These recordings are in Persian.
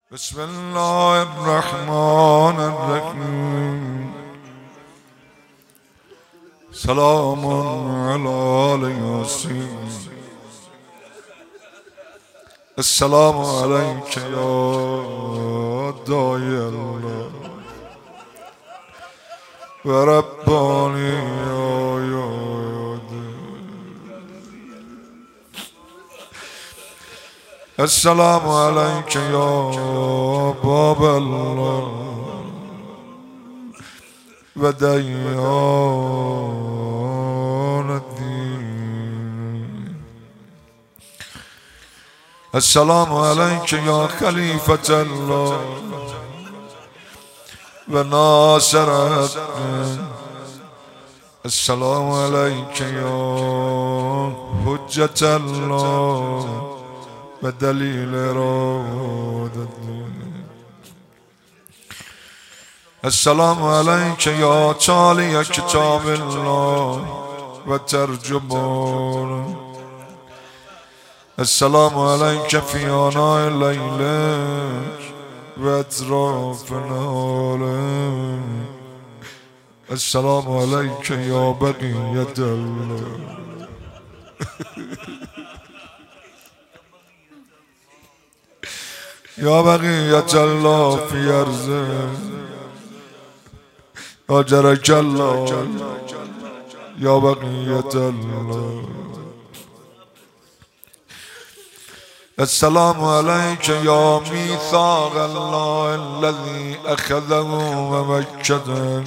بسم الله الرحمن الرحیم. سلام علی یاسین. السلام علیک یا داعی الله و ربانی یا السلام علیک یا باب الله و دیان الدین. السلام علیک یا خلیفة الله و ناصر الدین. السلام علیک یا حجة الله و دلیل ارادت. السلام علیک یا تالی کتاب الله و ترجمان. السلام علیک فی آناء لیلک و اطراف نهارک. السلام علیک یا بقیة الله یا بقیة الله فی ارضه. آجرک الله یا بقیة الله. السلام علیک یا میثاق الله الذی اخذه و مکده.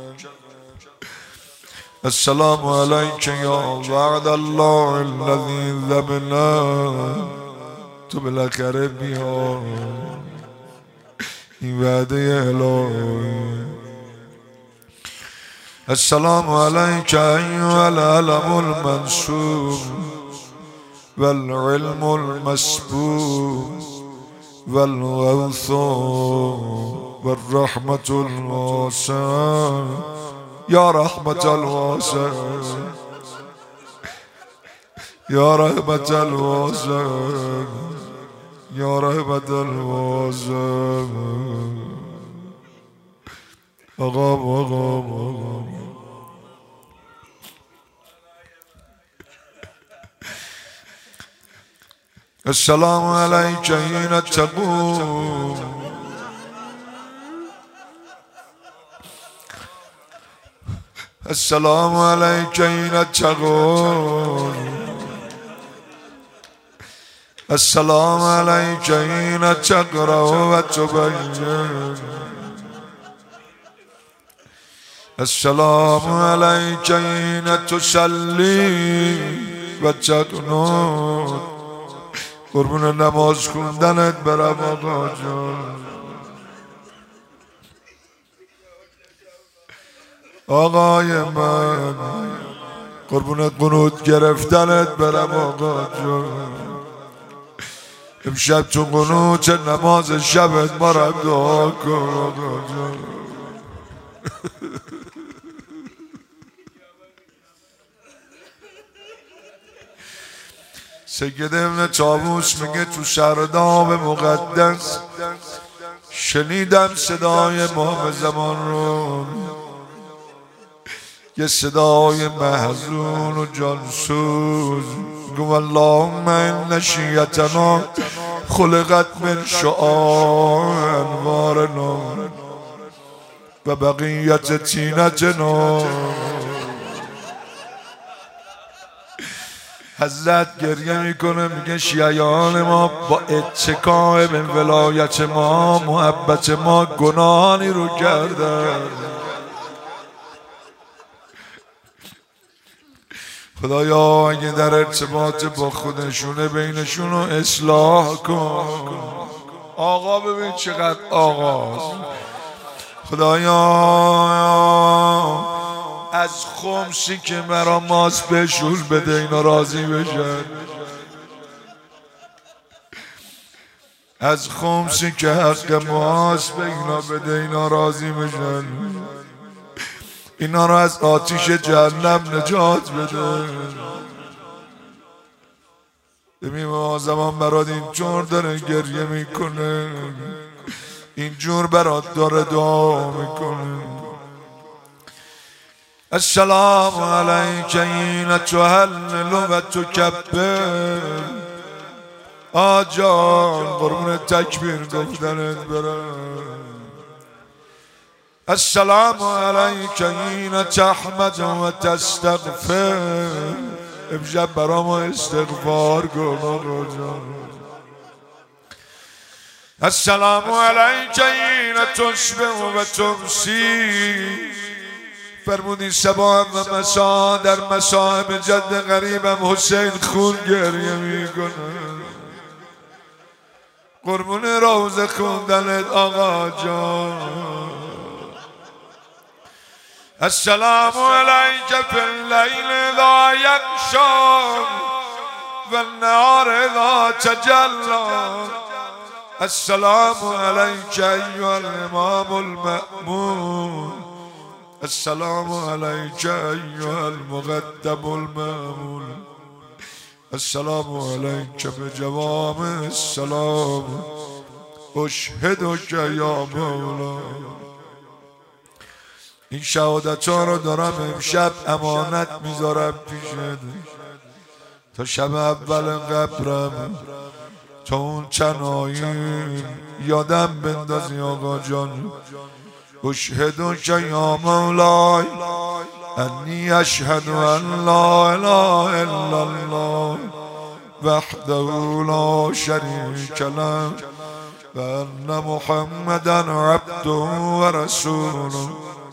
السلام علیک یا وعد الله الذی ذبنا. تو بالاخره بیا این وعده الهی. السلام علیک ایها العلم المنصور والعلم المسبوق والغوث والرحمة الواسعة یا رحمة الواسعة یا رحمة الواسعة یا رحمة الواسعة. آقا السلام علیک حین تقوم. السلام علیک حین تقوم. السلام علیک حین تقرأ و تبین. السلام علیک حین تصلی و تقنط. قربون نماز خوندنت برم آقا جان. آقای من قربون قنوت گرفتنت برم آقا جان. امشب تو قنوت نماز شبت برم دعا کن آقا جان. سید ابن طاووس میگه تو سرداب مقدس شنیدم صدای امام زمان رو، یه صدای محزون و جانسوز. گو اللهم ان شیعتنا خلقت من شعاع انوارنا و بقیت طینتنا. حضرت گریه میکنه میگه شیعیان ما با اتکاء به ولایت ما، محبت ما، گناهانی رو کردن. خدایا اگه در ارتباط با خودشونه بینشون رو اصلاح کن. آقا ببین چقدر آقاست. خدایا از خمسی که مرا ماست بشول بده اینا راضی بشن. از خمسی که حق ماست به اینا بده اینا راضی بشن. اینا را از آتیش جهنم نجات بده. امام زمان برات اینطور داره گریه میکنه. اینجور برات داره دعا میکنه. السلام علیک حین تهلل و تکبر. آجان قربون تکبیر گفتنت برم. السلام علیک حین تحمد و تستغفر. امشب برام استغفار کن آقا جان. السلام علیک حین تصبح و تمسی. فرمودی صباح و مسا در مصائب جد غریبم حسین خون گریه میکنه. قربون روز خوندنت آقا جان. السلام علیک فی اللیل اذا یغشی و النهار اذا تجلی. السلام علیک ایها الامام المأمون. السلام علیک ایها المقدم المأمون. السلام علیک بجوامع السلام. اشهدک یا مولا. این شهادت ها رو دارم امشب امانت میذارم پیشت تا شب اول قبرم، تا اون چنایی یادم بندازی آقا جان. اشهدک یا مولای انی اشهد ان لا اله الا الله وحده لا شریک له و ان محمدا عبده و رسوله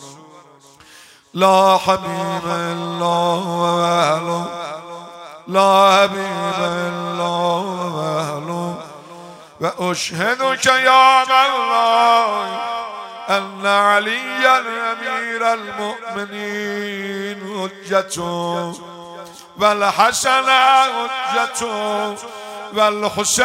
لا حبیب الا هو اهله لا حبیب الا هو اهله. و اشهدک یا مولای ان علی امیر المؤمنین حجة و الحسن حجة و الحسین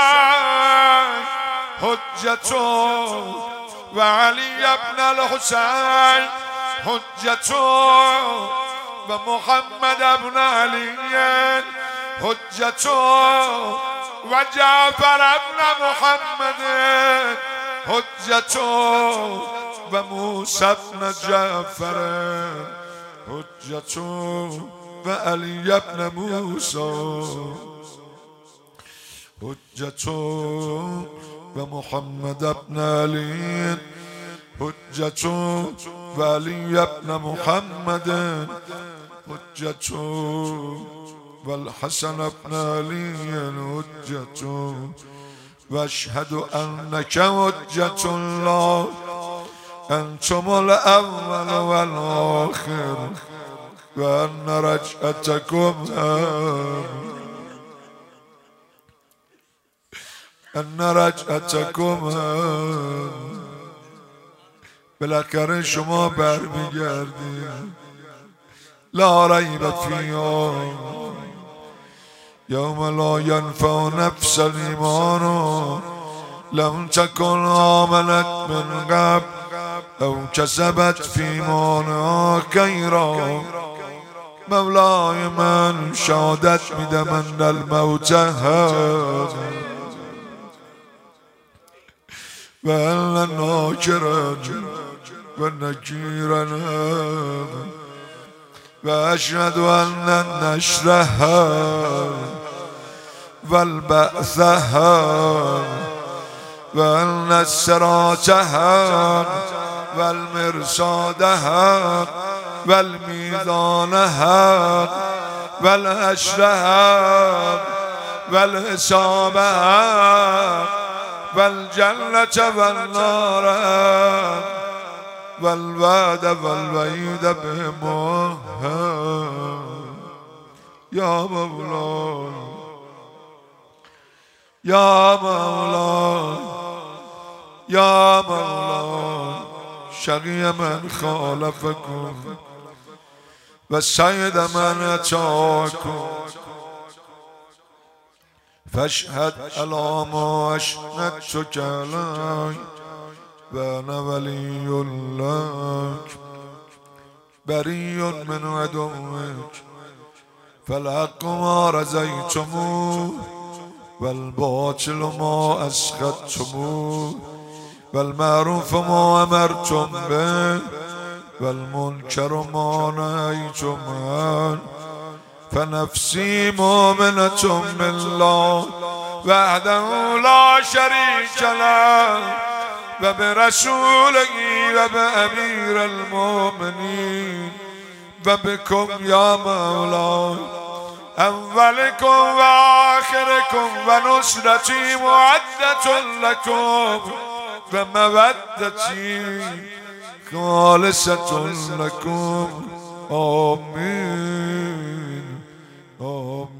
حجة و علی ابن الحسین حجة و محمد ابن علی حجة و جعفر ابن محمد حجة و موسی ابن جعفر حجة و علی ابن موسی حجة و محمد ابن علی حجة و علی ابن محمد حجة و الحسن ابن علی حجة و اشهد انک حجة الله انتم الاول و الاخر و ان رجعتکم بالاخره شما برمیگردید. لا ریب فیها یوم لا ینفع نفسا ایمانها لم تکن آمنت من قبل او کسبت فی ایمانها خیرا. مولای من شهادت میدم ان الموت هذا و ان ناکرا و نکیرا و اشهد ان النشرها و البعثها و ان الصراطها و المرصادها و المیزانها و الحشرها و الحسابها و الجنة و النار و الوعد و الوعید بهما یا مولا یا مولا یا مولا. شقی من خالفکم و سید من اتاکم فاشهد علی ما اشهدتک علی و انا ولی لک بری من عدوک فالحق ما رضیتموه و الباطل ما اسخطتموه والمعروف ما أمرتم به والمنكر ما نهيتم عنه فنفسي مؤمنة بالله وحده لا شريك له وبرسوله وبأمير المؤمنين وبكم يا مولاي أولكم وآخركم ونصرتي معدة لكم ومودتي خالصة لكم آمين آمين.